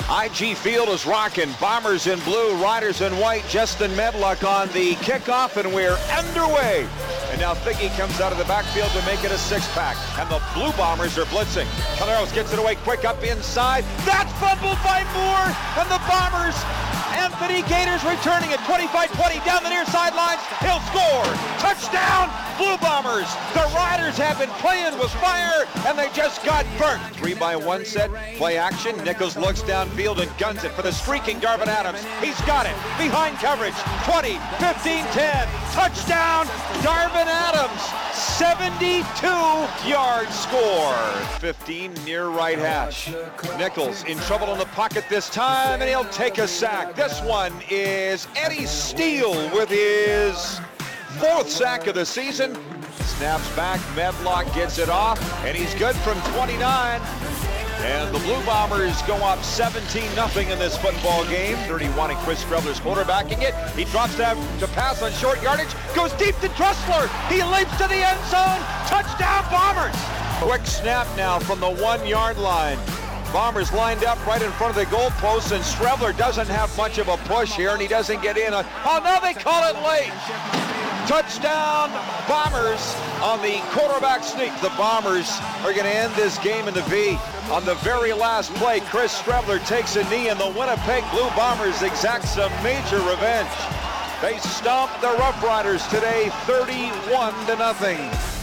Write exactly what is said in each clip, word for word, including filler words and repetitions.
I G Field is rocking. Bombers in blue, Riders in white. Justin Medlock on the kickoff, and we're underway. And now Figgy comes out of the backfield to make it a six-pack. And the Blue Bombers are blitzing. Caleros gets it away quick up inside. That's fumbled by Moore. And the Bombers, Anthony Gators returning it. twenty-five twenty down the near sidelines. He'll score. Touchdown, Blue Bombers. The Riders have been playing with fire, and they just got burnt. Three by one set. Play action. Nichols looks downfield and guns it for the streaking Darvin Adams. He's got it. Behind coverage. twenty, fifteen, ten. Touchdown, Darvin Adams. seventy-two yard score. fifteen near right hash. Nichols in trouble in the pocket this time, and he'll take a sack. This one is Eddie Steele with his fourth sack of the season. Snaps back, Medlock gets it off, and he's good from twenty-nine. And the Blue Bombers go up seventeen nothing in this football game. thirty-one, and Chris Streveler's quarterbacking it. He drops down to pass on short yardage, goes deep to Tressler. He leaps to the end zone. Touchdown, Bombers. Quick snap now from the one-yard line. Bombers lined up right in front of the goalposts, and Streveler doesn't have much of a push here, and he doesn't get in. Oh, now they call it late. Touchdown, Bombers on the quarterback sneak. The Bombers are going to end this game in the V. On the very last play, Chris Streveler takes a knee, and the Winnipeg Blue Bombers exact some major revenge. They stomped the Rough Riders today, thirty-one to nothing.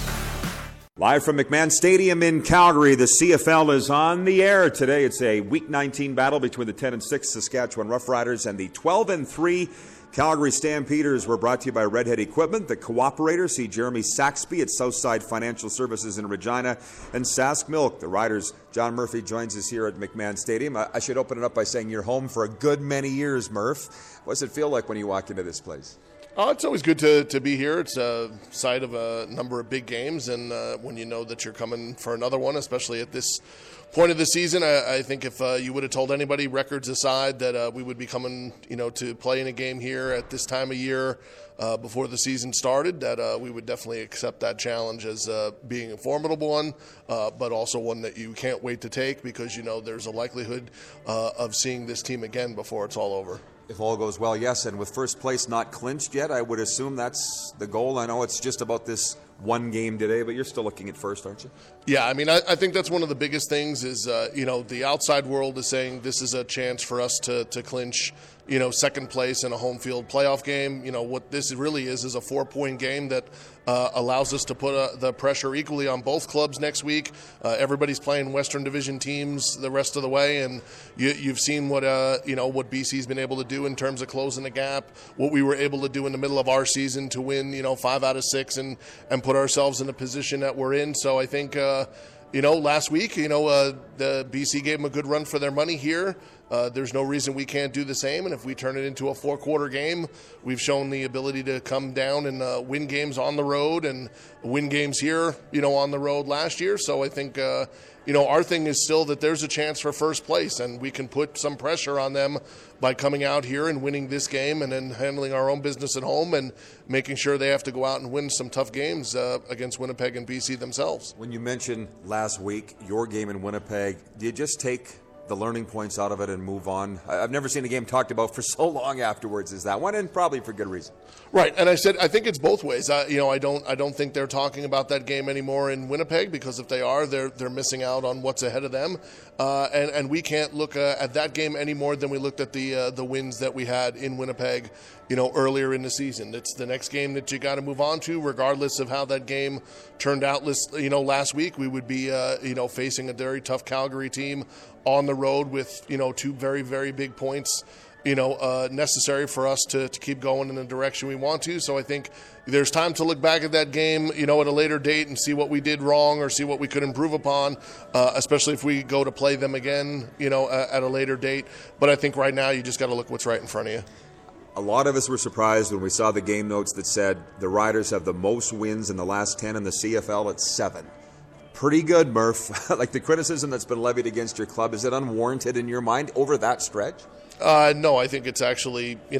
Live from McMahon Stadium in Calgary, the C F L is on the air today. It's a Week nineteen battle between the ten and six Saskatchewan Roughriders and the twelve and three Calgary Stampeders. We're brought to you by Redhead Equipment, The Cooperator. See Jeremy Saxby at Southside Financial Services in Regina, and Sask Milk. The Riders, John Murphy, joins us here at McMahon Stadium. I, I should open it up by saying you're home for a good many years, Murph. What does it feel like when you walk into this place? Oh, it's always good to, to be here. It's a site of a number of big games, and uh, when you know that you're coming for another one, especially at this point of the season, I, I think if uh, you would have told anybody, records aside, that uh, we would be coming, you know, to play in a game here at this time of year uh, before the season started, that uh, we would definitely accept that challenge as uh, being a formidable one, uh, but also one that you can't wait to take because you know there's a likelihood uh, of seeing this team again before it's all over. If all goes well, yes, and with first place not clinched yet, I would assume that's the goal. I know it's just about this one game today, but you're still looking at first, aren't you? Yeah, I mean, I, I think that's one of the biggest things is, uh, you know, the outside world is saying this is a chance for us to, to clinch, you know, second place in a home field playoff game. You know, what this really is is a four-point game that uh, allows us to put uh, the pressure equally on both clubs next week. Uh, everybody's playing Western Division teams the rest of the way, and you, you've seen what, uh, you know, what B C's been able to do in terms of closing the gap, what we were able to do in the middle of our season to win, you know, five out of six and, and put ourselves in the position that we're in. So I think, uh, you know, last week, you know, uh, the B C gave them a good run for their money here. Uh, there's no reason we can't do the same, and if we turn it into a four-quarter game, we've shown the ability to come down and uh, win games on the road and win games here, you know, on the road last year. So I think, uh, you know, our thing is still that there's a chance for first place, and we can put some pressure on them by coming out here and winning this game and then handling our own business at home and making sure they have to go out and win some tough games uh, against Winnipeg and B C themselves. When you mentioned last week, your game in Winnipeg, do you just take the learning points out of it and move on? I've never seen a game talked about for so long afterwards as that one, and probably for good reason. Right, and I said I think it's both ways. I, you know, I don't I don't think they're talking about that game anymore in Winnipeg, because if they are, they're they're missing out on what's ahead of them, uh, and and we can't look uh, at that game any more than we looked at the uh, the wins that we had in Winnipeg, you know, earlier in the season. It's the next game that you got to move on to, regardless of how that game turned out. You know, last week we would be uh, you know facing a very tough Calgary team on the road with, you know, two very, very big points, you know, uh, necessary for us to, to keep going in the direction we want to. So I think there's time to look back at that game, you know, at a later date and see what we did wrong or see what we could improve upon, uh, especially if we go to play them again, you know, uh, at a later date. But I think right now you just got to look what's right in front of you. A lot of us were surprised when we saw the game notes that said the Riders have the most wins in the last ten in the C F L at seven. Pretty good, Murph. Like the criticism that's been levied against your club, is it unwarranted in your mind over that stretch? Uh, no, I think it's actually, you know,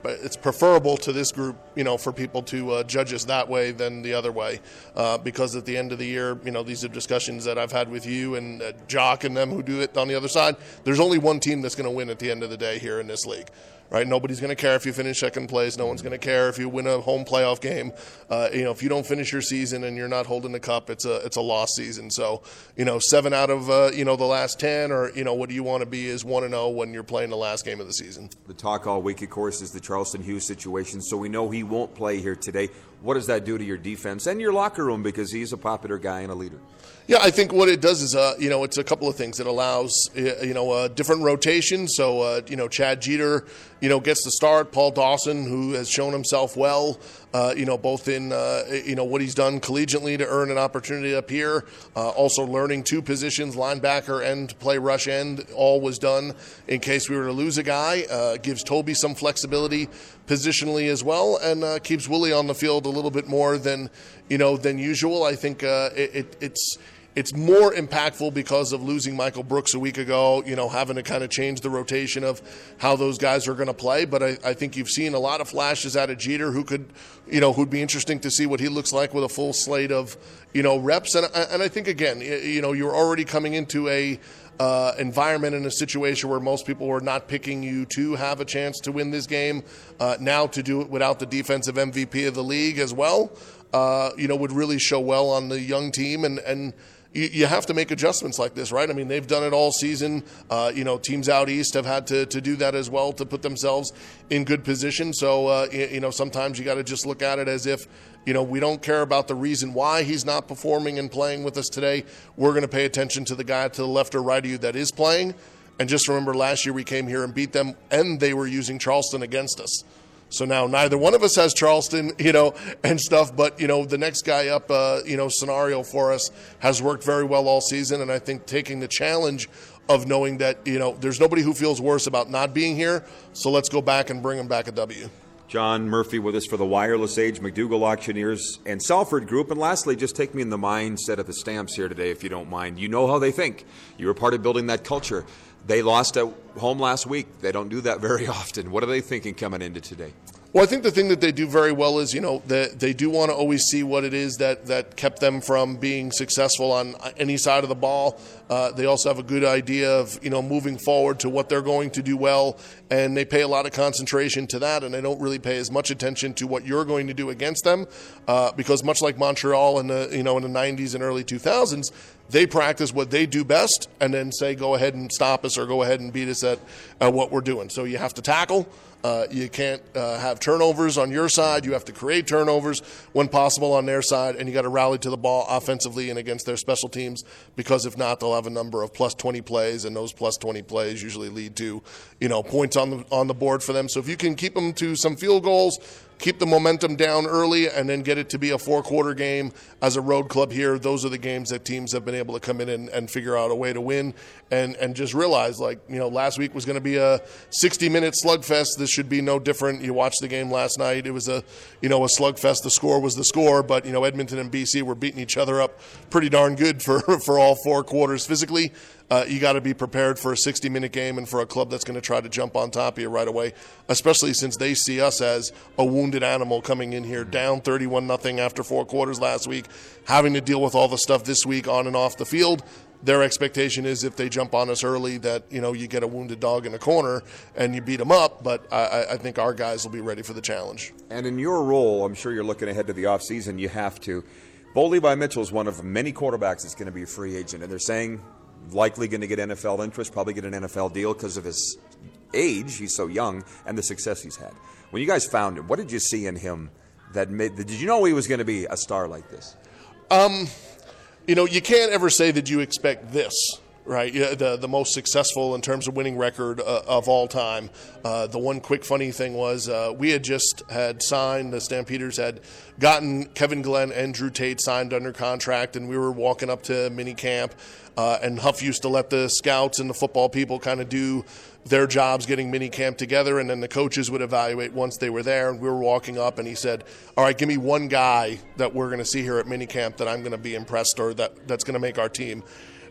it's preferable to this group, you know, for people to uh, judge us that way than the other way, uh, because at the end of the year, you know, these are discussions that I've had with you and uh, Jock and them who do it on the other side. There's only one team that's going to win at the end of the day here in this league. Right, nobody's going to care if you finish second place. No one's going to care if you win a home playoff game. Uh, you know, if you don't finish your season and you're not holding the cup, it's a it's a lost season. So, you know, seven out of uh, you know the last ten, or you know, what do you want to be is one and zero when you're playing the last game of the season. The talk all week, of course, is the Charleston Hughes situation. So we know he won't play here today. What does that do to your defense and your locker room, because he's a popular guy and a leader? Yeah, I think what it does is, uh, you know, it's a couple of things. It allows, you know, a different rotation. So, uh, you know, Chad Jeter, you know, gets to start. Paul Dawson, who has shown himself well, uh, you know, both in, uh, you know, what he's done collegiately to earn an opportunity up here. Uh, also learning two positions, linebacker and to play rush end. All was done in case we were to lose a guy. Uh, gives Toby some flexibility positionally as well, and uh, keeps Willie on the field a little bit more than, you know, than usual. I think uh, it, it, it's it's more impactful because of losing Michael Brooks a week ago, you know, having to kind of change the rotation of how those guys are going to play. But I, I think you've seen a lot of flashes out of Jeter, who could, you know, who'd be interesting to see what he looks like with a full slate of, you know, reps. And, and I think, again, you know, you're already coming into a Uh, environment in a situation where most people were not picking you to have a chance to win this game. Uh, now to do it without the defensive M V P of the league as well, uh, you know, would really show well on the young team. And, and you, you have to make adjustments like this, right? I mean, they've done it all season. Uh, you know, teams out east have had to, to do that as well to put themselves in good position. So, uh, you, you know, sometimes you got to just look at it as if, you know, we don't care about the reason why he's not performing and playing with us today. We're going to pay attention to the guy to the left or right of you that is playing. And just remember, last year we came here and beat them, and they were using Charleston against us. So now neither one of us has Charleston, you know, and stuff. But, you know, the next guy up, uh, you know, scenario for us has worked very well all season. And I think taking the challenge of knowing that, you know, there's nobody who feels worse about not being here. So let's go back and bring them back a W. John Murphy with us for the Wireless Age, McDougall Auctioneers, and Salford Group. And lastly, just take me in the mindset of the Stamps here today, if you don't mind. You know how they think. You were part of building that culture. They lost at home last week. They don't do that very often. What are they thinking coming into today? Well, I think the thing that they do very well is, you know, they, they do want to always see what it is that, that kept them from being successful on any side of the ball. Uh, they also have a good idea of, you know, moving forward to what they're going to do well, and they pay a lot of concentration to that, and they don't really pay as much attention to what you're going to do against them, uh, because much like Montreal in the, you know, in the nineties and early two thousands, they practice what they do best and then say, go ahead and stop us or go ahead and beat us at uh, what we're doing. So you have to tackle. Uh, you can't uh, have turnovers on your side. You have to create turnovers when possible on their side, and you got to rally to the ball offensively and against their special teams, because if not, they'll have a number of plus twenty plays, and those plus twenty plays usually lead to, you know, points on the on the board for them. So if you can keep them to some field goals, keep the momentum down early, and then get it to be a four-quarter game as a road club here, those are the games that teams have been able to come in and, and figure out a way to win, and, and just realize, like, you know, last week was going to be a sixty-minute slugfest. This should be no different. You watched the game last night. It was a, you know, a slugfest. The score was the score, but, you know, Edmonton and B C were beating each other up pretty darn good for, for all four quarters physically. Uh, you got to be prepared for a sixty-minute game and for a club that's going to try to jump on top of you right away, especially since they see us as a wounded animal coming in here down thirty-one nothing after four quarters last week, having to deal with all the stuff this week on and off the field. Their expectation is if they jump on us early that, you know, you get a wounded dog in the corner and you beat them up, but I, I think our guys will be ready for the challenge. And in your role, I'm sure you're looking ahead to the offseason. You have to. Bo Levi Mitchell is one of many quarterbacks that's going to be a free agent, and they're saying likely going to get N F L interest, probably get an N F L deal because of his age. He's so young and the success he's had. When you guys found him, what did you see in him that made, did you know he was going to be a star like this? Um, you know, you can't ever say that you expect this, right? The the most successful in terms of winning record uh, of all time. Uh, the one quick funny thing was uh, we had just had signed, the Stampeders had gotten Kevin Glenn and Drew Tate signed under contract, and we were walking up to mini camp, uh, and Huff used to let the scouts and the football people kind of do their jobs getting mini camp together, and then the coaches would evaluate once they were there. And we were walking up, and he said, all right, give me one guy that we're going to see here at mini camp that I'm going to be impressed or that, that's going to make our team.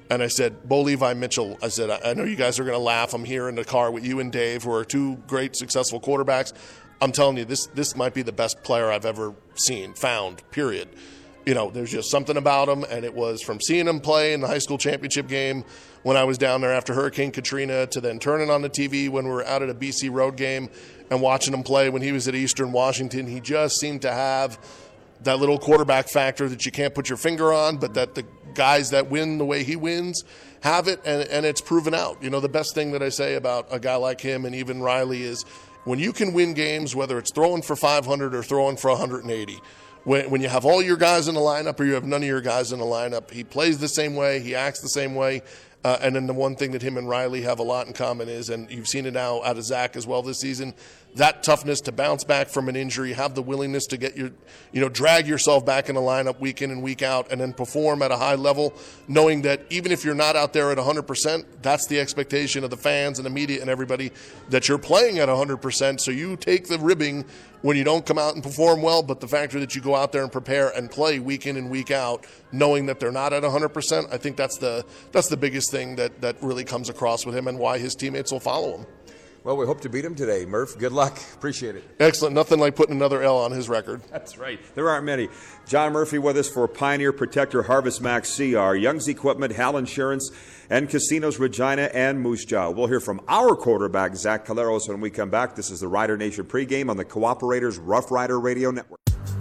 And I said, Bo Levi Mitchell, I said, I know you guys are going to laugh. I'm here in the car with you and Dave, who are two great, successful quarterbacks. I'm telling you, this this might be the best player I've ever seen, found, period. You know, there's just something about him, and it was from seeing him play in the high school championship game when I was down there after Hurricane Katrina to then turning on the T V when we were out at a B C road game and watching him play when he was at Eastern Washington. He just seemed to have that little quarterback factor that you can't put your finger on, but that the guys that win the way he wins have it, and, and it's proven out. You know, the best thing that I say about a guy like him and even Riley is when you can win games, whether it's throwing for five hundred or throwing for one hundred eighty, when, when you have all your guys in the lineup or you have none of your guys in the lineup, he plays the same way, he acts the same way. Uh, and then the one thing that him and Riley have a lot in common is, and you've seen it now out of Zach as well this season, that toughness to bounce back from an injury, have the willingness to get your, you know, drag yourself back in the lineup week in and week out and then perform at a high level, knowing that even if you're not out there at one hundred percent, that's the expectation of the fans and the media and everybody, that you're playing at one hundred percent. So you take the ribbing when you don't come out and perform well, but the factor that you go out there and prepare and play week in and week out, knowing that they're not at one hundred percent, I think that's the that's the biggest thing that, that really comes across with him and why his teammates will follow him. Well, we hope to beat him today. Murph, good luck. Appreciate it. Excellent. Nothing like putting another L on his record. That's right. There aren't many. John Murphy with us for Pioneer Protector Harvest Max C R, Young's Equipment, Hal Insurance, and Casinos Regina and Moose Jaw. We'll hear from our quarterback, Zach Collaros, when we come back. This is the Rider Nation pregame on the Cooperators Rough Rider Radio Network.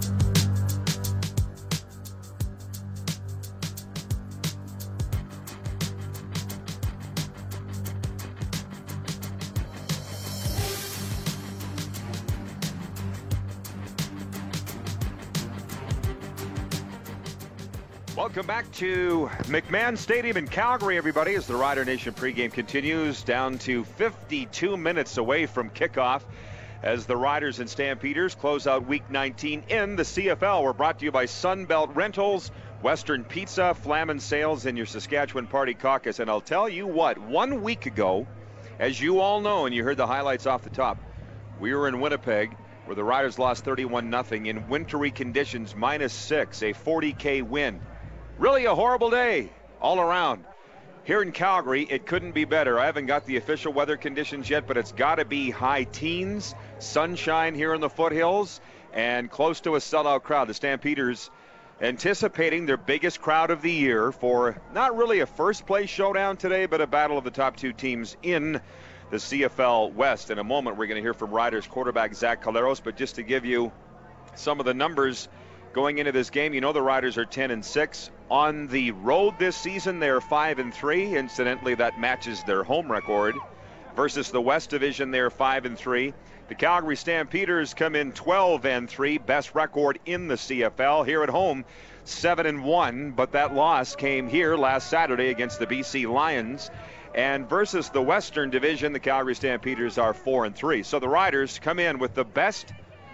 Welcome back to McMahon Stadium in Calgary, everybody, as the Rider Nation pregame continues, down to fifty-two minutes away from kickoff as the Riders and Stampeders close out Week nineteen in the C F L. We're brought to you by Sunbelt Rentals, Western Pizza, Flamin Sales, and your Saskatchewan Party Caucus. And I'll tell you what, one week ago, as you all know, and you heard the highlights off the top, we were in Winnipeg, where the Riders lost thirty-one nothing in wintry conditions, minus six, a forty K win. Really a horrible day all around. Here in Calgary, it couldn't be better. I haven't got the official weather conditions yet, but it's got to be high teens, sunshine here in the foothills, and close to a sellout crowd. The Stampeders anticipating their biggest crowd of the year for not really a first-place showdown today, but a battle of the top two teams in the C F L West. In a moment, we're going to hear from Riders quarterback Zach Collaros, but just to give you some of the numbers going into this game, you know the Riders are ten and six. On the road this season, they're five and three. Incidentally, that matches their home record. Versus the West Division, they're five and three. The Calgary Stampeders come in twelve and three, best record in the C F L. Here at home, seven and one, but that loss came here last Saturday against the B C Lions. And versus the Western Division, the Calgary Stampeders are four and three. So the Riders come in with the best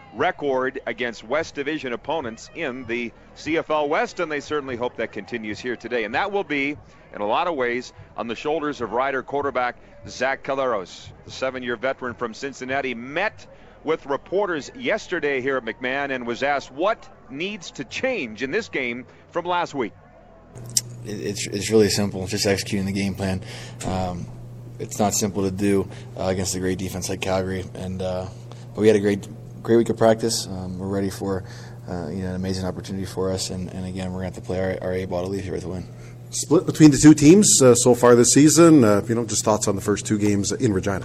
record against West Division opponents in the C F L West, and they certainly hope that continues here today. And that will be, in a lot of ways, on the shoulders of Rider quarterback Zach Collaros. The seven-year veteran from Cincinnati met with reporters yesterday here at McMahon and was asked what needs to change in this game from last week. It's, it's really simple, just executing the game plan. Um, it's not simple to do uh, against a great defense like Calgary, and uh, but we had a great Great week of practice. Um, we're ready for uh, you know an amazing opportunity for us, and, and again, we're going to have to play our, our A-ball to leave here with a win. Split between the two teams uh, so far this season. Uh, you know, just thoughts on the first two games in Regina.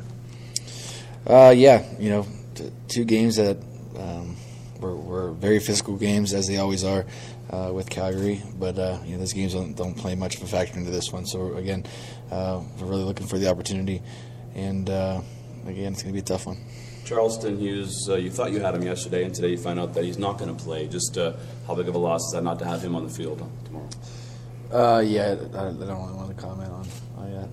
Uh, yeah, you know, t- two games that um, were, were very physical games, as they always are uh, with Calgary. But uh, you know, those games don't, don't play much of a factor into this one. So again, uh, we're really looking for the opportunity, and uh, again, it's going to be a tough one. Charleston Hughes, uh, you thought you had him yesterday, and today you find out that he's not going to play. Just uh, how big of a loss is that not to have him on the field tomorrow? Uh, yeah, I, I don't really want to comment on, on that.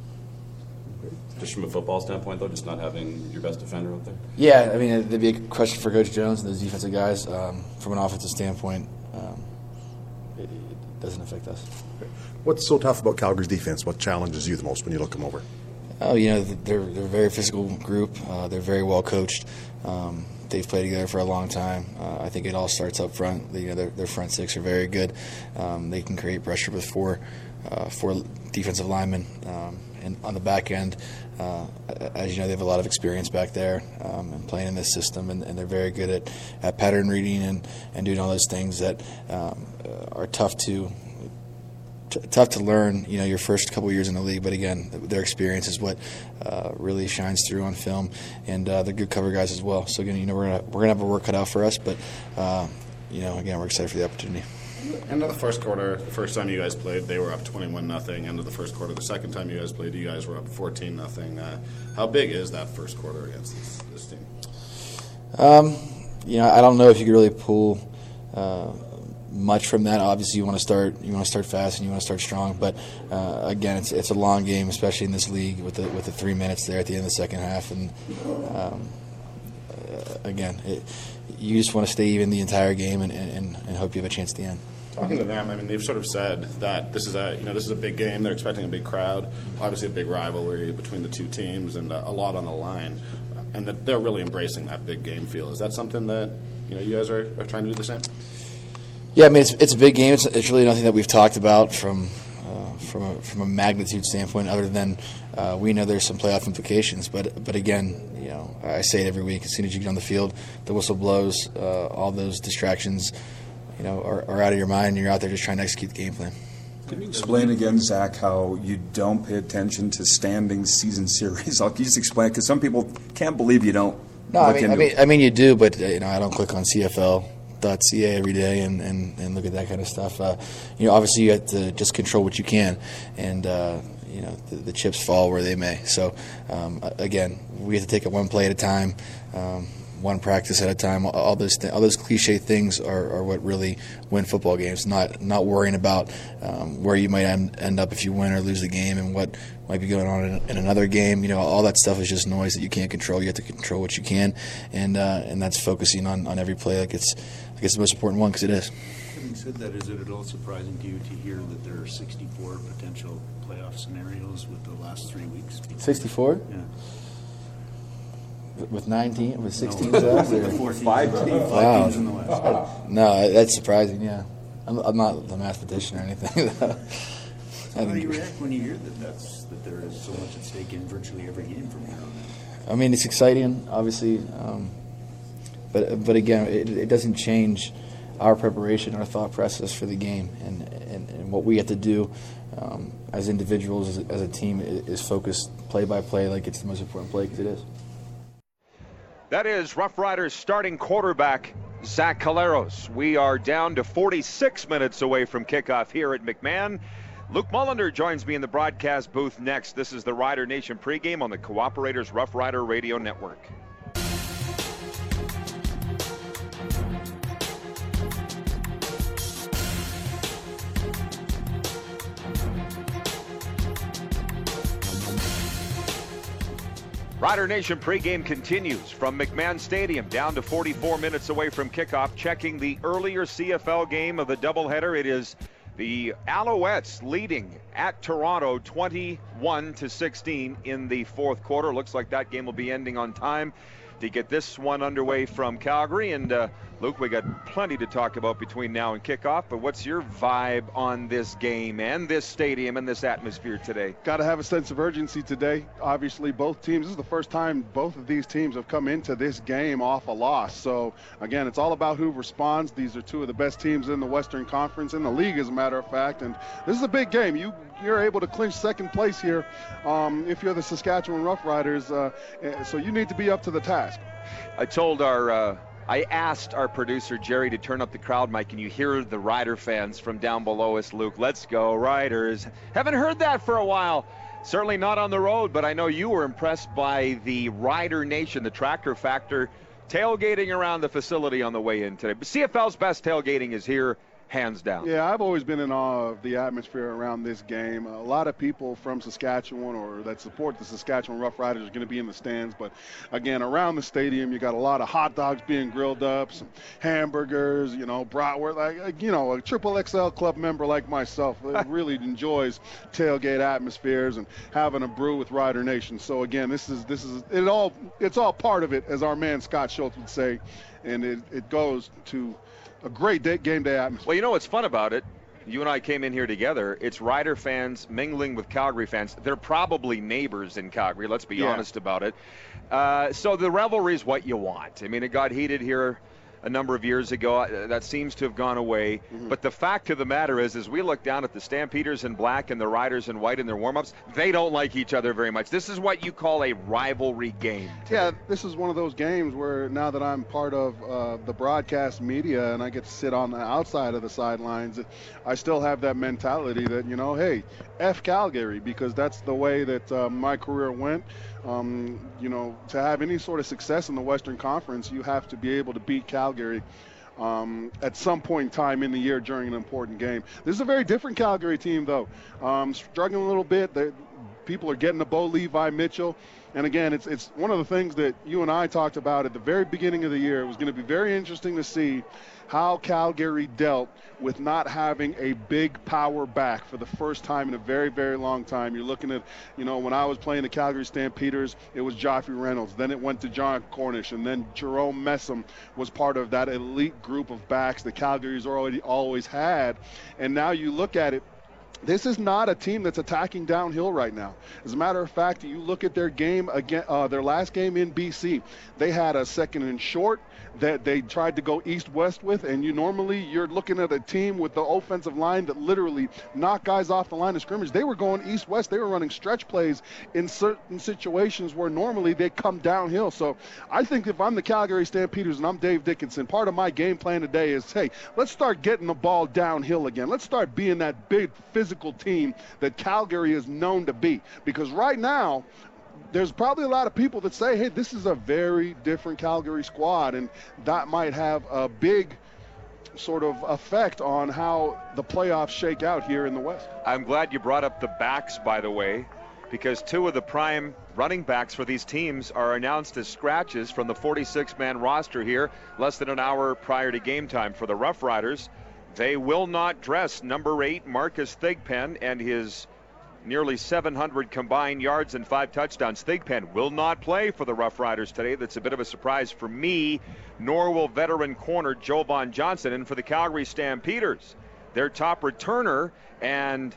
Just from a football standpoint, though, just not having your best defender out there? Yeah, I mean, it'd be a question for Coach Jones and those defensive guys. Um, from an offensive standpoint, um, it, it doesn't affect us. What's so tough about Calgary's defense? What challenges you the most when you look them over? Oh, you know, they're they're a very physical group. Uh, they're very well coached. Um, they've played together for a long time. Uh, I think it all starts up front. You know, their, their front six are very good. Um, they can create pressure with four uh, four defensive linemen, um, and on the back end, uh, as you know, they have a lot of experience back there um, and playing in this system, and, and they're very good at, at pattern reading and, and doing all those things that um, are tough to t- tough to learn. You know, your first couple of years in the league, but again, their experience is what uh, really shines through on film, and uh, they're good cover guys as well. So again, you know, we're gonna we're gonna have our work cut out for us, but uh, you know, again, we're excited for the opportunity. End of the first quarter, the first time you guys played, they were up twenty-one nothing. End of the first quarter, the second time you guys played, you guys were up fourteen nothing. Uh, how big is that first quarter against this, this team? Um, you know, I don't know if you could really pull uh, much from that. Obviously, you want to start you want to start fast and you want to start strong. But uh, again, it's it's a long game, especially in this league with the with the three minutes there at the end of the second half. And um, uh, again, it, you just want to stay even the entire game and, and, and hope you have a chance at the end. Talking to them, I mean, they've sort of said that this is a you know this is a big game. They're expecting a big crowd, obviously a big rivalry between the two teams, and a lot on the line, and that they're really embracing that big game feel. Is that something that you know you guys are, are trying to do the same? Yeah, I mean it's it's a big game. It's, it's really nothing that we've talked about from uh, from a, from a magnitude standpoint, other than uh, we know there's some playoff implications. But but again, you know, I say it every week. As soon as you get on the field, the whistle blows. Uh, all those distractions, you know, are, are out of your mind, and you're out there just trying to execute the game plan. Can you explain again, Zach, how you don't pay attention to standing season series? I'll just explain, because some people can't believe you don't. No, I mean, I mean, I mean, you do, but uh, you know, I don't click on C F L dot C A every day and, and, and look at that kind of stuff. Uh, you know, obviously you have to just control what you can, and uh, you know, the, the chips fall where they may. So um, again, we have to take it one play at a time. Um, one practice at a time. All those th- all those cliche things are, are what really win football games. Not not worrying about um, where you might end, end up if you win or lose the game, and what might be going on in, in another game. You know, all that stuff is just noise that you can't control. You have to control what you can, and uh, and that's focusing on, on every play like it's like it's the most important one, because it is. Having said that, is it at all surprising to you to hear that there are sixty-four potential playoff scenarios with the last three weeks? sixty-four? Yeah. With nine teams, with six No. teams left? With the four teams. Five teams. Five Wow. teams in the West. No, that's surprising. Yeah, I'm, I'm not the mathematician or anything. So how do you react when you hear that that's that there is so much at stake in virtually every game from here on out? I mean, it's exciting, obviously, um, but but again, it, it doesn't change our preparation, our thought process for the game, and and, and what we have to do um, as individuals, as, as a team, is, is focus play by play like it's the most important play, because it is. That is Rough Riders starting quarterback Zach Collaros. We are down to forty-six minutes away from kickoff here at McMahon. Luke Mullender joins me in the broadcast booth next. This is the Rider Nation pregame on the Cooperators Rough Rider Radio Network. Rider Nation pregame continues from McMahon Stadium, down to forty-four minutes away from kickoff. Checking the earlier C F L game of the doubleheader, it is the Alouettes leading at Toronto twenty-one to sixteen in the fourth quarter. Looks like that game will be ending on time to get this one underway from Calgary. And uh, Luke, we got plenty to talk about between now and kickoff, but what's your vibe on this game and this stadium and this atmosphere today? Got to have a sense of urgency today. Obviously, both teams, this is the first time both of these teams have come into this game off a loss. So, again, it's all about who responds. These are two of the best teams in the Western Conference, in the league, as a matter of fact. And this is a big game. You, you're able to clinch second place here um, if you're the Saskatchewan Roughriders. Uh, so you need to be up to the task. I told our, uh, I asked our producer Jerry to turn up the crowd mic, and you hear the Rider fans from down below us, Luke. Let's go, Riders. Haven't heard that for a while. Certainly not on the road, but I know you were impressed by the Rider Nation, the Tractor Factor, tailgating around the facility on the way in today. But C F L's best tailgating is here, hands down. Yeah, I've always been in awe of the atmosphere around this game. A lot of people from Saskatchewan or that support the Saskatchewan Roughriders are going to be in the stands. But, again, around the stadium, you got a lot of hot dogs being grilled up, some hamburgers, you know, bratwurst. Like, you know, a triple X L club member like myself really enjoys tailgate atmospheres and having a brew with Rider Nation. So, again, this is this is it all. It's all part of it, as our man Scott Schultz would say, and it, it goes to a great day, game day atmosphere. Well, you know what's fun about it? you and I came in here together. It's Rider fans mingling with Calgary fans. They're probably neighbors in Calgary, let's be Yeah. honest about it. Uh, so the rivalry is what you want. I mean, it got heated here a number of years ago. Uh, That seems to have gone away. Mm-hmm. But the fact of the matter is, as we look down at the Stampeders in black and the Riders in white in their warm-ups, they don't like each other very much. This is what you call a rivalry game. Yeah, this is one of those games where now that I'm part of uh, the broadcast media and I get to sit on the outside of the sidelines, I still have that mentality that, you know, hey, F Calgary, because that's the way that uh, my career went. Um, you know, to have any sort of success in the Western Conference, you have to be able to beat Calgary um, at some point in time in the year during an important game. This is a very different Calgary team, though. Um, struggling a little bit. They, people are getting to Bo Levi Mitchell. And again, it's it's one of the things that you and I talked about at the very beginning of the year. It was going to be very interesting to see how Calgary dealt with not having a big power back for the first time in a very, very long time. You're looking at, you know, when I was playing the Calgary Stampeders, it was Joffrey Reynolds. Then it went to John Cornish, and then Jerome Messam was part of that elite group of backs that Calgary's already always had. And now you look at it, this is not a team that's attacking downhill right now. As a matter of fact, you look at their game again, uh, their last game in B C, they had a second and short that they tried to go east-west with, and you normally you're looking at a team with the offensive line that literally knock guys off the line of scrimmage. They were going east-west. They were running stretch plays in certain situations where normally they come downhill. So I think if I'm the Calgary Stampeders and I'm Dave Dickinson, part of my game plan today is, hey, let's start getting the ball downhill again. Let's start being that big physical team that Calgary is known to be. Because right now, there's probably a lot of people that say, hey, this is a very different Calgary squad, and that might have a big sort of effect on how the playoffs shake out here in the West. I'm glad you brought up the backs, by the way, because two of the prime running backs for these teams are announced as scratches from the forty-six man roster here less than an hour prior to game time. For the Rough Riders, they will not dress number eight Marcus Thigpen and his nearly seven hundred combined yards and five touchdowns. Thigpen will not play for the Rough Riders today. That's a bit of a surprise for me, nor will veteran corner Jovan Johnson. And for the Calgary Stampeders, their top returner and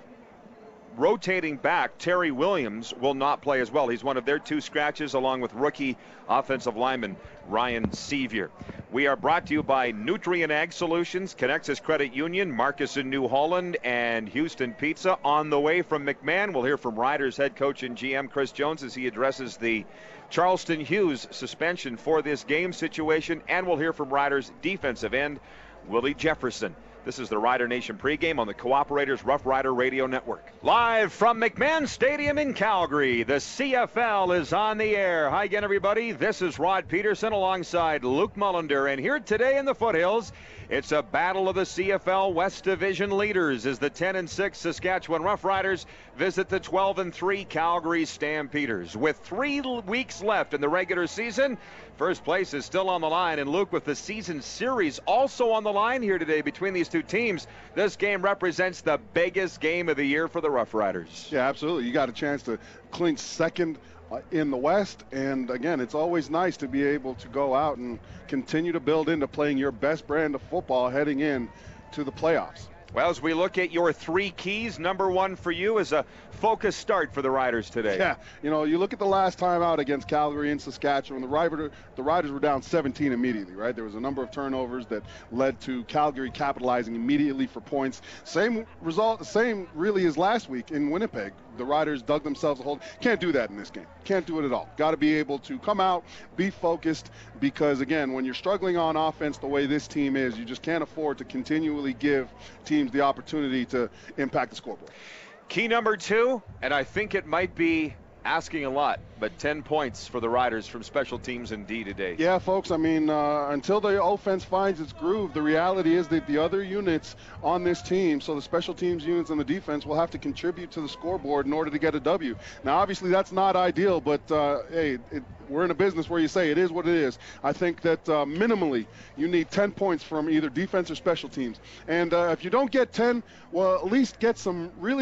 rotating back, Terry Williams, will not play as well. He's one of their two scratches, along with rookie offensive lineman Ryan Sevier. We are brought to you by Nutrien Ag Solutions, Connexus Credit Union, Marcus in New Holland, and Houston Pizza. On the way from McMahon, we'll hear from Riders head coach and G M Chris Jones as he addresses the Charleston Hughes suspension for this game situation, and we'll hear from Riders defensive end Willie Jefferson. This is the Rider Nation pregame on the Cooperators Rough Rider Radio Network. Live from McMahon Stadium in Calgary, the C F L is on the air. Hi again, everybody. This is Rod Peterson alongside Luke Mullender. And here today in the Foothills, it's a battle of the C F L West Division leaders as the ten and six Saskatchewan Roughriders visit the twelve and three Calgary Stampeders. With three weeks left in the regular season, first place is still on the line. And Luke, with the season series also on the line here today between these two teams, this game represents the biggest game of the year for the Roughriders. Yeah, absolutely. You got a chance to clinch second uh, in the West, and again, it's always nice to be able to go out and continue to build into playing your best brand of football heading in to the playoffs. Well, as we look at your three keys, number one for you is a focused start for the Riders today. Yeah, you know, you look at the last time out against Calgary and Saskatchewan, the, Rider, the Riders were down seventeen immediately, right? There was a number of turnovers that led to Calgary capitalizing immediately for points. Same result, same really as last week in Winnipeg. The Riders dug themselves a hole. Can't do that in this game. Can't do it at all. Got to be able to come out, be focused, because, again, when you're struggling on offense the way this team is, you just can't afford to continually give teams the opportunity to impact the scoreboard. Key number two, and I think it might be asking a lot, but ten points for the Riders from special teams and D today. Yeah, folks, I mean, uh, until the offense finds its groove, the reality is that the other units on this team, so the special teams units and the defense, will have to contribute to the scoreboard in order to get a W. Now, obviously, that's not ideal, but, uh, hey, it, we're in a business where you say it is what it is. I think that uh, minimally you need ten points from either defense or special teams. And uh, if you don't get ten, well, at least get some really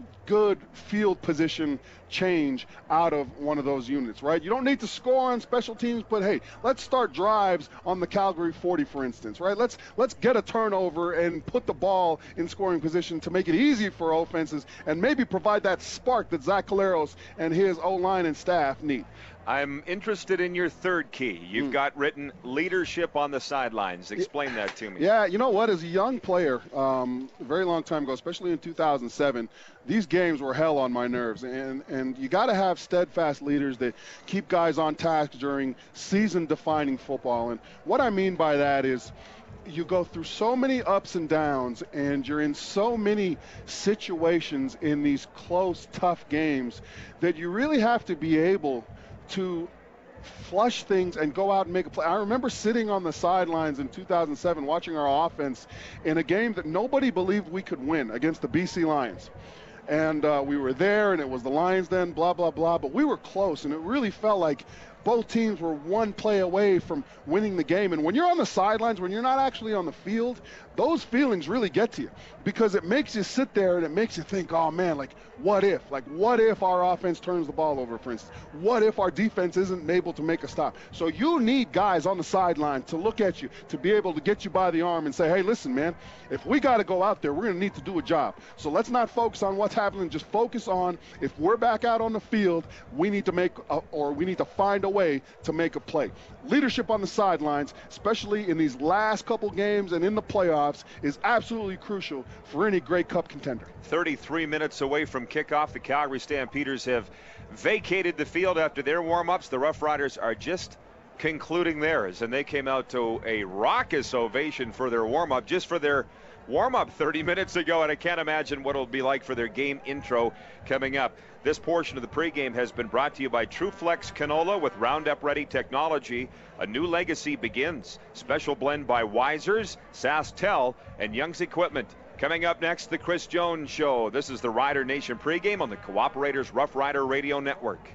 good field position change out of one of those units, right? You don't need to score on special teams, but hey, let's start drives on the Calgary forty, for instance, right? Let's let's get a turnover and put the ball in scoring position to make it easy for offenses and maybe provide that spark that Zach Collaros and his O-line and staff need. I'm interested in your third key. You've mm. got written leadership on the sidelines. Explain that to me. Yeah, you know what? As a young player, um, a very long time ago, especially in two thousand seven, these games were hell on my nerves. And, and you got to have steadfast leaders that keep guys on task during season-defining football. And what I mean by that is you go through so many ups and downs, and you're in so many situations in these close, tough games that you really have to be able to flush things and go out and make a play. I remember sitting on the sidelines in two thousand seven watching our offense in a game that nobody believed we could win against the B C Lions. And uh, we were there, and it was the Lions then, blah, blah, blah. But we were close, and it really felt like both teams were one play away from winning the game. And when you're on the sidelines, when you're not actually on the field, those feelings really get to you because it makes you sit there and it makes you think, oh, man, like, what if? Like, what if our offense turns the ball over, for instance? What if our defense isn't able to make a stop? So you need guys on the sideline to look at you, to be able to get you by the arm and say, hey, listen, man, if we got to go out there, we're going to need to do a job. So let's not focus on what's happening. Just focus on if we're back out on the field, we need to make a, or we need to find a way to make a play. Leadership on the sidelines, especially in these last couple games and in the playoffs, is absolutely crucial for any Grey Cup contender. thirty-three minutes away from kickoff. The Calgary Stampeders have vacated the field after their warm-ups. The Rough Riders are just concluding theirs, and they came out to a raucous ovation for their warm-up, just for their warm-up thirty minutes ago, and I can't imagine what it'll be like for their game intro coming up. This portion of the pregame has been brought to you by TrueFlex Canola with Roundup Ready technology. A new legacy begins. Special blend by Weisers, SaskTel, and Young's Equipment. Coming up next, the Chris Jones Show. This is the Rider Nation pregame on the Cooperators Rough Rider Radio Network.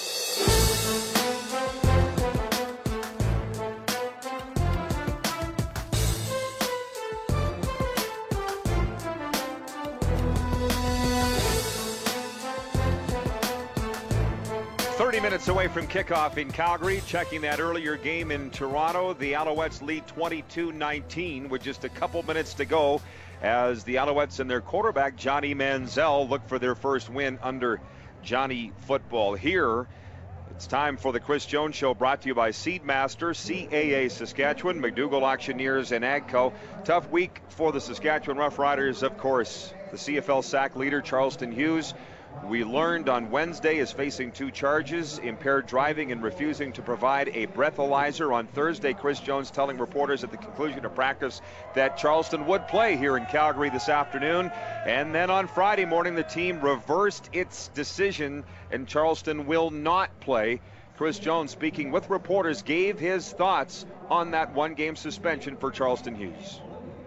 thirty minutes away from kickoff in Calgary. Checking that earlier game in Toronto. The Alouettes lead twenty-two nineteen with just a couple minutes to go as the Alouettes and their quarterback, Johnny Manziel, look for their first win under Johnny Football. Here, it's time for the Chris Jones Show, brought to you by Seedmaster, C A A Saskatchewan, McDougall Auctioneers, and AGCO. Tough week for the Saskatchewan Roughriders, of course. The C F L sack leader, Charleston Hughes, we learned on Wednesday, is facing two charges: impaired driving and refusing to provide a breathalyzer. On Thursday, Chris Jones telling reporters at the conclusion of practice that Charleston would play here in Calgary this afternoon. And then on Friday morning, the team reversed its decision and Charleston will not play. Chris Jones, speaking with reporters, gave his thoughts on that one-game suspension for Charleston Hughes.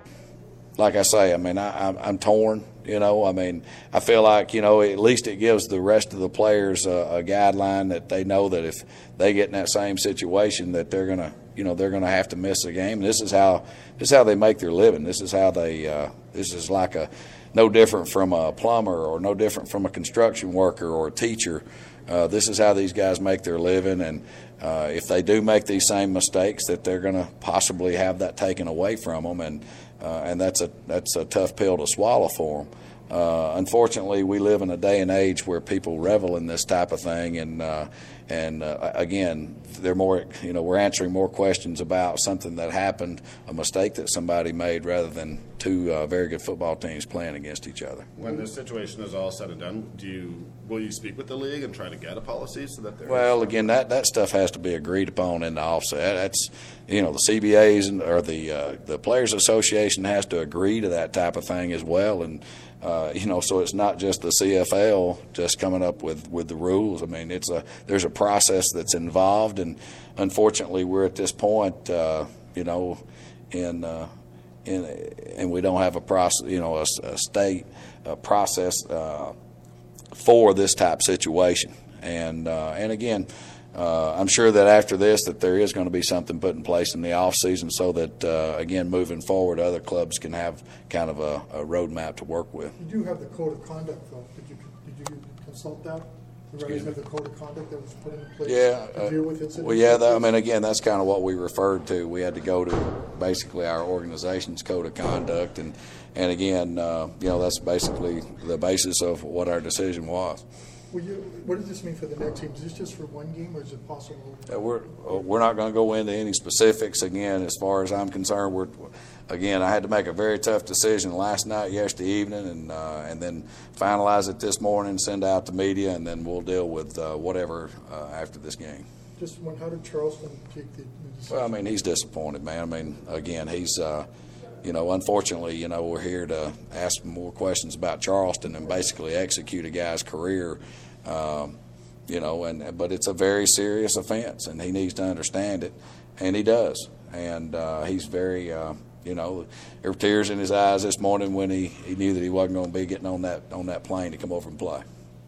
Like I say, I mean, I, I'm, I'm torn, you know. I mean, I feel like, you know, at least it gives the rest of the players a, a guideline that they know that if they get in that same situation that they're going to, you know, they're going to have to miss a game. And this is how this is how they make their living. This is how they uh, this is like a no different from a plumber or no different from a construction worker or a teacher. Uh, this is how these guys make their living, and uh, if they do make these same mistakes, that they're going to possibly have that taken away from them, and uh, and that's a that's a tough pill to swallow for them. Uh, unfortunately, we live in a day and age where people revel in this type of thing, and uh, and uh, again, they're more, you know, we're answering more questions about something that happened, a mistake that somebody made, rather than two uh, very good football teams playing against each other. When this situation is all said and done, do you will you speak with the league and try to get a policy so that there? Well, again, that, that stuff has to be agreed upon in the offset. That's, you know, the C B As and or the uh, the Players Association has to agree to that type of thing as well, and. Uh, you know, so it's not just the C F L just coming up with, with the rules. I mean, it's a there's a process that's involved, and unfortunately, we're at this point, uh, you know, in uh, in and we don't have a process, you know, a, a state a process uh, for this type of situation. And uh, and again, uh, I'm sure that after this that there is going to be something put in place in the off season so that, uh, again, moving forward, other clubs can have kind of a, a roadmap to work with. You do have the code of conduct, though. Did you, did you consult that? The writers have the code of conduct that was put in place yeah, to deal with incidents? Uh, well, yeah, that, I mean, again, that's kind of what we referred to. We had to go to basically our organization's code of conduct, and, and again, uh, you know, that's basically the basis of what our decision was. Well, you, what does this mean for the next team? Is this just for one game, or is it possible? Uh, we're we're not going to go into any specifics. Again, as far as I'm concerned, we're again I had to make a very tough decision last night, yesterday evening, and uh, and then finalize it this morning, send out to media, and then we'll deal with uh, whatever uh, after this game. Just one, how did Charleston take the, the decision? Well, I mean, he's disappointed, man. I mean, again, he's. Uh, You know, unfortunately, you know, we're here to ask more questions about Charleston and basically execute a guy's career, um, you know, and but it's a very serious offense, and he needs to understand it, and he does. And uh, he's very, uh, you know, there were tears in his eyes this morning when he, he knew that he wasn't going to be getting on that on that plane to come over and play.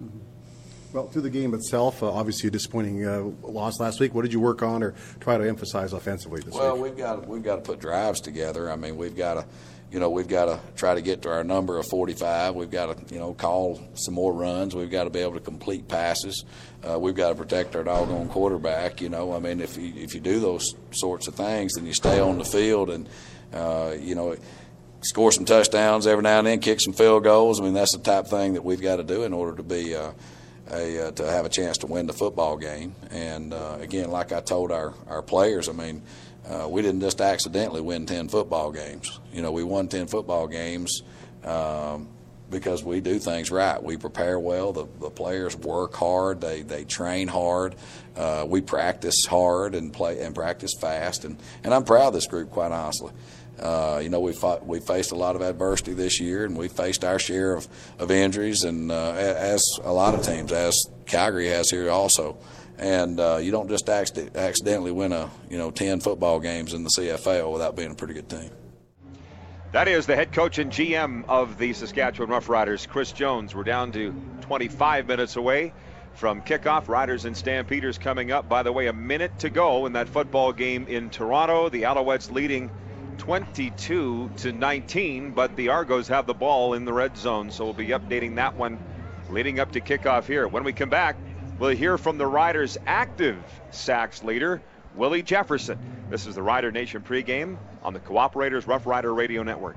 Well, through the game itself, uh, obviously a disappointing uh, loss last week. What did you work on or try to emphasize offensively this well, week? Well, we've got we've got to put drives together. I mean, we've got to, you know, we've got to try to get to our number of forty-five. We've got to, you know, call some more runs. We've got to be able to complete passes. Uh, we've got to protect our doggone quarterback. You know, I mean, if you if you do those sorts of things, then you stay on the field and, uh, you know, score some touchdowns every now and then, kick some field goals. I mean, that's the type of thing that we've got to do in order to be. Uh, A, uh, to have a chance to win the football game. And uh, again, like I told our, our players, I mean, uh, we didn't just accidentally win ten football games. You know, we won ten football games um, because we do things right. We prepare well. The, the players work hard. They they train hard. Uh, we practice hard and play and practice fast. And, and I'm proud of this group, quite honestly. Uh, you know, we fought, we faced a lot of adversity this year, and we faced our share of, of injuries, and uh, as a lot of teams, as Calgary has here also. And uh, you don't just acc- accidentally win a you know ten football games in the C F L without being a pretty good team. That is the head coach and G M of the Saskatchewan Roughriders, Chris Jones. We're down to twenty-five minutes away from kickoff. Riders and Stampeders coming up. By the way, a minute to go in that football game in Toronto. The Alouettes leading twenty-two to nineteen, but the Argos have the ball in the red zone, so we'll be updating that one leading up to kickoff here. When we come back, we'll hear from the Riders' active sacks leader, Willie Jefferson. This is the Rider Nation pregame on the Cooperators Rough Rider Radio Network.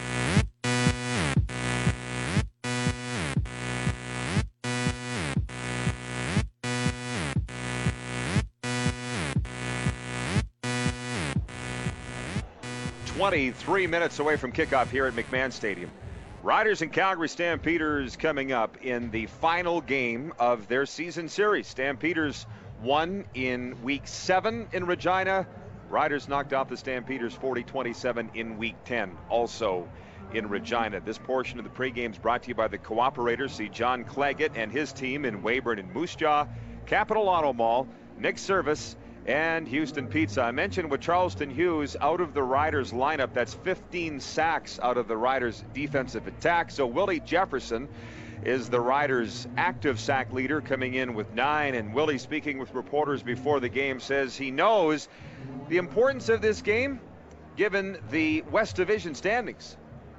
twenty-three minutes away from kickoff here at McMahon Stadium. Riders and Calgary Stampeders coming up in the final game of their season series. Stampeders won in week seven in Regina. Riders knocked off the Stampeders forty twenty-seven in week ten, also in Regina. This portion of the pregame is brought to you by the Cooperators. See John Claggett and his team in Weyburn and Moose Jaw, Capital Auto Mall, Nick Service, and Houston Pizza. I mentioned with Charleston Hughes out of the Riders lineup, that's fifteen sacks out of the Riders defensive attack. So Willie Jefferson is the Riders active sack leader, coming in with nine. And Willie, speaking with reporters before the game, says he knows the importance of this game given the West Division standings.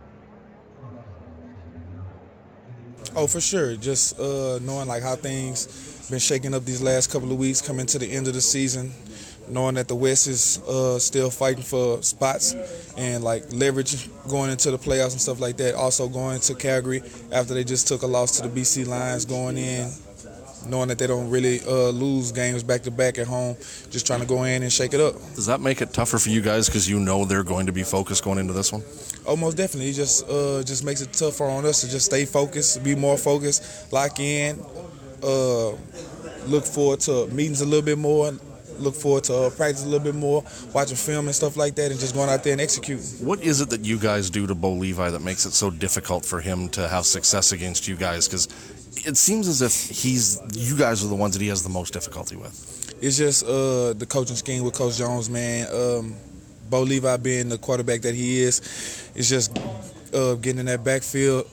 Oh, for sure. Just uh, knowing like how things been shaking up these last couple of weeks, coming to the end of the season, knowing that the West is uh, still fighting for spots and like leverage going into the playoffs and stuff like that. Also going to Calgary after they just took a loss to the B C Lions, going in, knowing that they don't really uh, lose games back to back at home, just trying to go in and shake it up. Does that make it tougher for you guys because you know they're going to be focused going into this one? Oh, most definitely. It just uh, just makes it tougher on us to just stay focused, be more focused, lock in, uh, look forward to meetings a little bit more, look forward to uh, practice a little bit more, watching film and stuff like that, and just going out there and execute. What is it that you guys do to Bo Levi that makes it so difficult for him to have success against you guys? Because it seems as if he's you guys are the ones that he has the most difficulty with. It's just uh, the coaching scheme with Coach Jones, man. Um, Bo Levi being the quarterback that he is, it's just uh, getting in that backfield,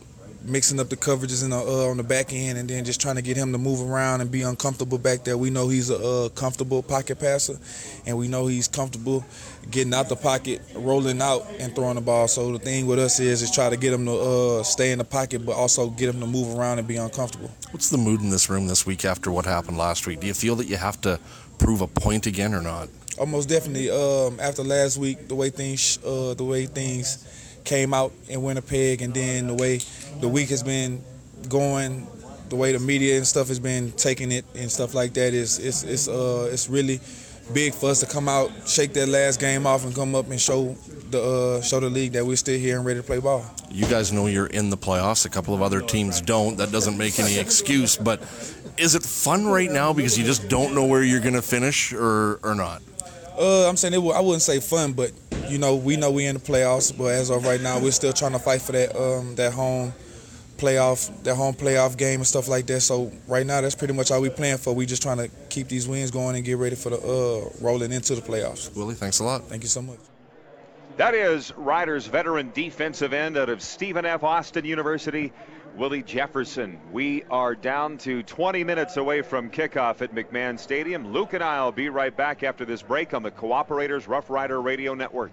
mixing up the coverages in the, uh, on the back end, and then just trying to get him to move around and be uncomfortable back there. We know he's a uh, comfortable pocket passer, and we know he's comfortable getting out the pocket, rolling out, and throwing the ball. So the thing with us is is try to get him to uh, stay in the pocket, but also get him to move around and be uncomfortable. What's the mood in this room this week after what happened last week? Do you feel that you have to prove a point again or not? Almost definitely. Um, after last week, the way things, uh, the way things came out in Winnipeg, and then the way the week has been going, the way the media and stuff has been taking it and stuff like that, is it's it's uh it's really big for us to come out, shake that last game off, and come up and show the uh, show the league that we're still here and ready to play ball. You guys know you're in the playoffs. A couple of other teams don't. That doesn't make any excuse. But is it fun right now because you just don't know where you're going to finish, or or not? Uh, I'm saying it, I wouldn't say fun, but you know we know we're in the playoffs. But as of right now, we're still trying to fight for that um, that home playoff, that home playoff game and stuff like that. So right now, that's pretty much all we playing for. We just trying to keep these wins going and get ready for the uh, rolling into the playoffs. Willie, thanks a lot. Thank you so much. That is Riders veteran defensive end out of Stephen F. Austin University, Willie Jefferson. We are down to twenty minutes away from kickoff at McMahon Stadium. Luke and I will be right back after this break on the Cooperators Rough Rider Radio Network.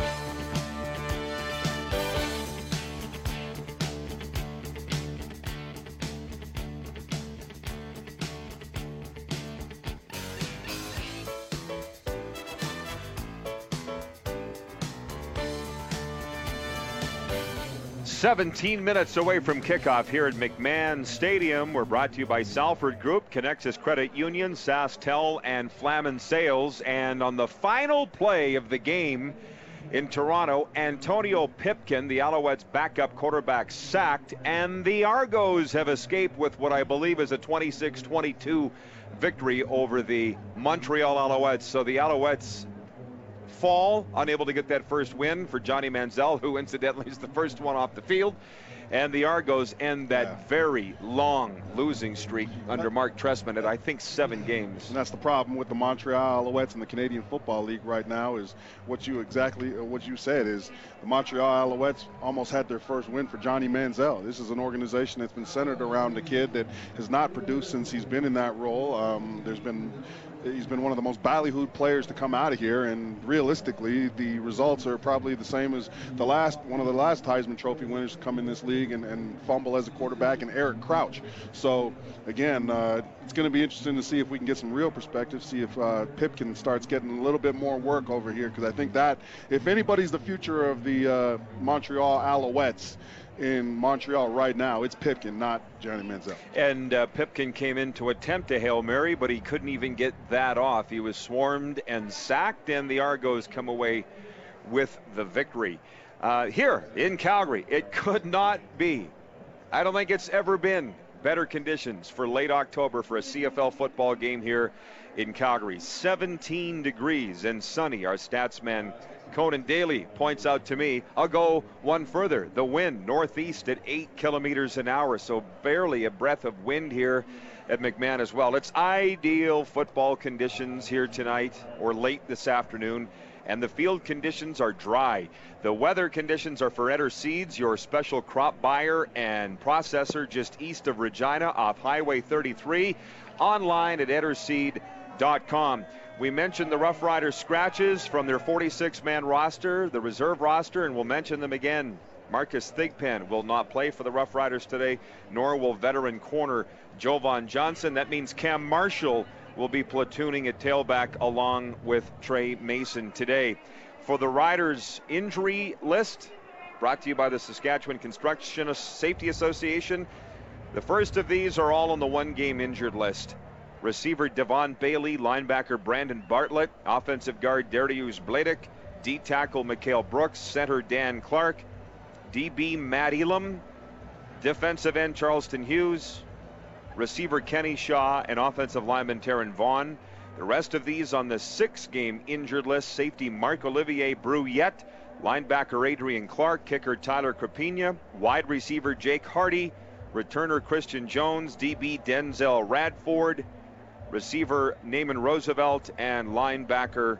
seventeen minutes away from kickoff here at McMahon Stadium. We're brought to you by Salford Group, Connexus Credit Union, SaskTel, and Flamin Sales. And on the final play of the game in Toronto, Antonio Pipkin, the Alouettes' backup quarterback, sacked, and the Argos have escaped with what I believe is a twenty-six twenty-two victory over the Montreal Alouettes. So the Alouettes fall, unable to get that first win for Johnny Manziel, who incidentally is the first one off the field. And the Argos end that yeah. very long losing streak under Mark Trestman at, I think, seven games. And that's the problem with the Montreal Alouettes in the Canadian Football League right now, is what you exactly what you said is the Montreal Alouettes almost had their first win for Johnny Manziel. This is an organization that's been centered around a kid that has not produced since he's been in that role. Um, there's been He's been one of the most ballyhooed players to come out of here, and realistically, the results are probably the same as the last one of the last Heisman Trophy winners to come in this league and, and fumble as a quarterback, and Eric Crouch. So, again, uh, it's going to be interesting to see if we can get some real perspective, see if uh, Pipkin starts getting a little bit more work over here, because I think that if anybody's the future of the uh, Montreal Alouettes in Montreal right now, it's Pipkin, not Johnny Manziel. And uh, Pipkin came in to attempt a Hail Mary, but he couldn't even get that off. He was swarmed and sacked, and the Argos come away with the victory. Uh, here in Calgary, it could not be, I don't think it's ever been, better conditions for late October for a C F L football game here in Calgary. seventeen degrees and sunny. Our stats man Conan Daly points out to me, I'll go one further. The wind northeast at eight kilometers an hour, so barely a breath of wind here at McMahon as well. It's ideal football conditions here tonight or late this afternoon, and the field conditions are dry. The weather conditions are for Eder Seeds, your special crop buyer and processor just east of Regina off Highway thirty-three, online at eder seed dot com. We mentioned the Rough Riders scratches from their forty-six man roster, the reserve roster, and we'll mention them again. Marcus Thigpen will not play for the Rough Riders today, nor will veteran corner Jovan Johnson. That means Cam Marshall will be platooning at tailback along with Trey Mason today. For the Riders injury list, brought to you by the Saskatchewan Construction Safety Association, the first of these are all on the one-game injured list. Receiver Devon Bailey, linebacker Brandon Bartlett, offensive guard Darius Bladek, D-tackle Mikhail Brooks, center Dan Clark, D B Matt Elam, defensive end Charleston Hughes, receiver Kenny Shaw, and offensive lineman Taron Vaughn. The rest of these on the six-game injured list: safety Marc-Olivier Brouillette, linebacker Adrian Clark, kicker Tyler Crapina, wide receiver Jake Hardy, returner Christian Jones, D B Denzel Radford, receiver Naaman Roosevelt, and linebacker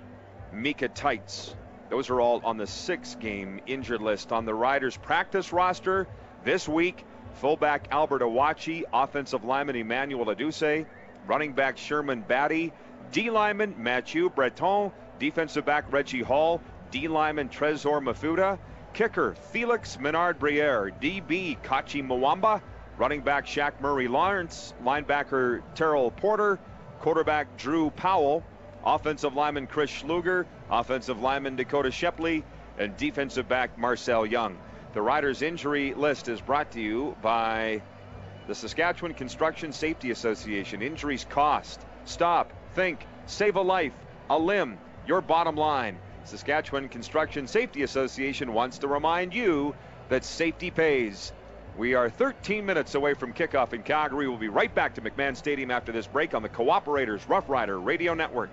Mika Tights. Those are all on the six-game injured list. On the Riders practice roster, This week, fullback Albert Awachi, offensive lineman Emmanuel Aduse, running back Sherman Batty, D lineman Mathieu Breton, defensive back Reggie Hall, D lineman Trezor Mafuda, kicker Felix Menard-Briere, D B Kachi Mwamba, running back Shaq Murray Lawrence, linebacker Terrell Porter, quarterback Drew Powell, offensive lineman Chris Schluger, offensive lineman Dakota Shepley, and defensive back Marcel Young. The Riders injury list is brought to you by the Saskatchewan Construction Safety Association. Injuries cost. Stop, think, save a life, a limb, your bottom line. Saskatchewan Construction Safety Association wants to remind you that safety pays. We are thirteen minutes away from kickoff in Calgary. We'll be right back to McMahon Stadium after this break on the Cooperators Rough Rider Radio Network.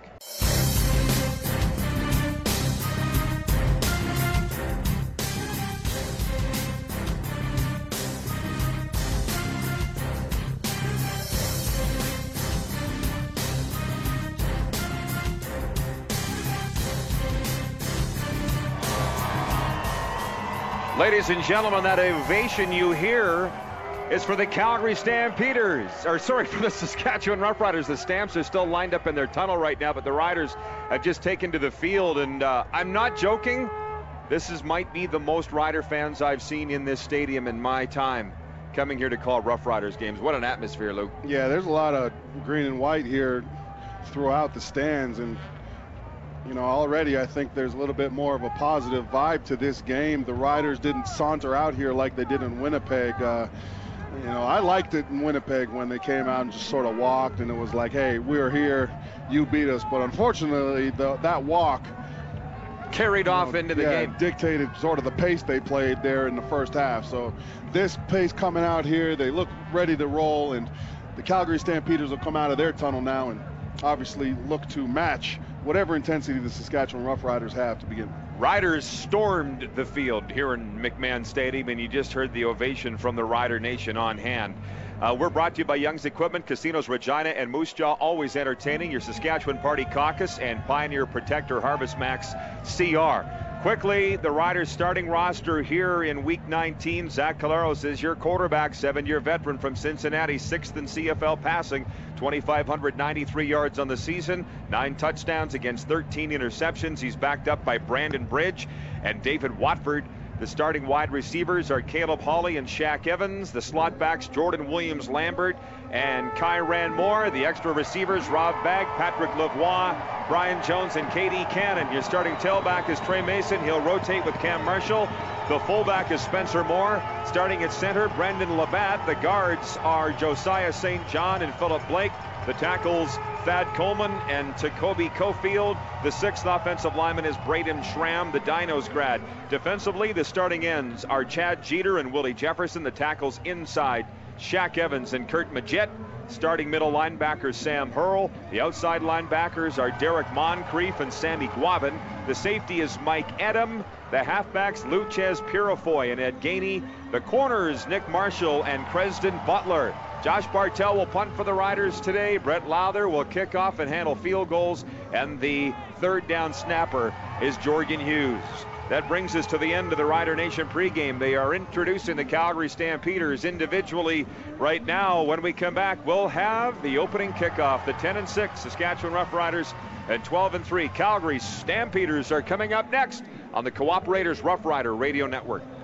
Ladies and gentlemen, that ovation you hear is for the Calgary Stampeders, or sorry, for the Saskatchewan Roughriders. The Stamps are still lined up in their tunnel right now, but the Riders have just taken to the field, and uh, I'm not joking. This is might be the most Rider fans I've seen in this stadium in my time coming here to call Rough Riders games. What an atmosphere, Luke. Yeah, there's a lot of green and white here throughout the stands, and you know, already I think there's a little bit more of a positive vibe to this game. The Riders didn't saunter out here like they did in Winnipeg. Uh, you know, I liked it in Winnipeg when they came out and just sort of walked, and it was like, hey, we're here, you beat us. But unfortunately, the, that walk carried off know, into the yeah, game. Dictated sort of the pace they played there in the first half. So this pace coming out here, they look ready to roll, and the Calgary Stampeders will come out of their tunnel now and obviously look to match whatever intensity the Saskatchewan Roughriders have to begin. Riders stormed the field here in McMahon Stadium, and you just heard the ovation from the Rider Nation on hand. Uh, we're brought to you by Young's Equipment, Casinos Regina and Moose Jaw, always entertaining, your Saskatchewan Party Caucus, and Pioneer Protector Harvest Max C R. Quickly, the Riders starting roster here in Week nineteen. Zach Collaros is your quarterback, seven-year veteran from Cincinnati, sixth in C F L passing, two thousand five hundred ninety-three yards on the season, nine touchdowns against thirteen interceptions. He's backed up by Brandon Bridge and David Watford. The starting wide receivers are Caleb Hawley and Shaq Evans. The slot backs, Jordan Williams-Lambert and Kyran Moore. The extra receivers, Rob Bagg, Patrick Lavoie, Brian Jones, and K D Cannon. Your starting tailback is Trey Mason. He'll rotate with Cam Marshall. The fullback is Spencer Moore. Starting at center, Brendan Labatt. The guards are Josiah Saint John and Philip Blake. The tackles, Thad Coleman and Tacoby Cofield. The sixth offensive lineman is Braden Schramm, the Dinos grad. Defensively, the starting ends are Chad Jeter and Willie Jefferson. The tackles inside, Shaq Evans and Kurt Majette. Starting middle linebackers, Sam Hurl. The outside linebackers are Derek Moncrief and Sammy Guavin. The safety is Mike Edam. The halfbacks, Luchez Purifoy and Ed Gainey. The corners, Nick Marshall and Cresden Butler. Josh Bartell will punt for the Riders today. Brett Lowther will kick off and handle field goals. And the third down snapper is Jorgen Hughes. That brings us to the end of the Rider Nation pregame. They are introducing the Calgary Stampeders individually right now. When we come back, we'll have the opening kickoff. The ten and six Saskatchewan Roughriders and twelve and three Calgary Stampeders are coming up next on the Cooperators Rough Rider Radio Network.